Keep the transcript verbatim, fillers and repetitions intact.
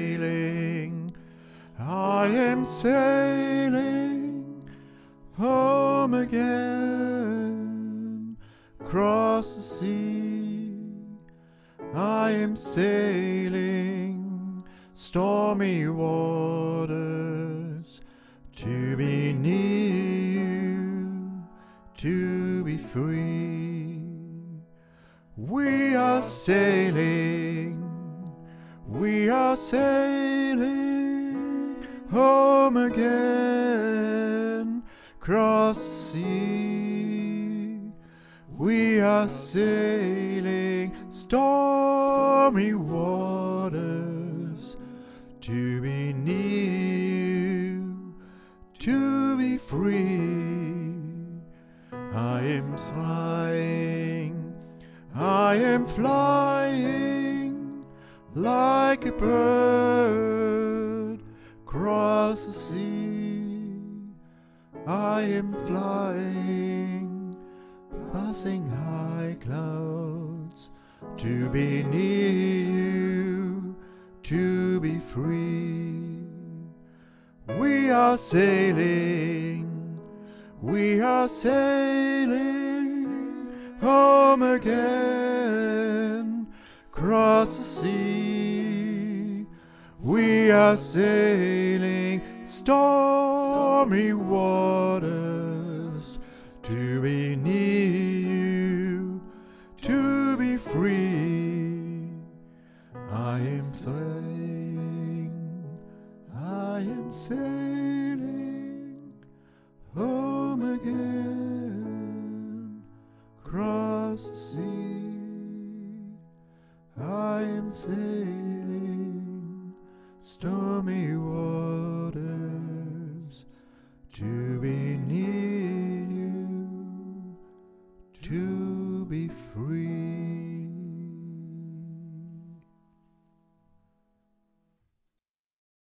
sailing, I am sailing home again. Across the sea, I am sailing stormy waters to be near you, to be free. We are sailing, we are sailing home again. Across the sea, we are sailing stormy waters to be near you, to be free. I am flying, I am flying like a bird across the sea. I am flying, passing high clouds to be near you, to be free. We are sailing, we are sailing home again. Across the sea, we are sailing stormy waters to be near you, to be free. I am sailing, I am sailing home again. Across the sea, I am sailing stormy waters to be near you, to be free.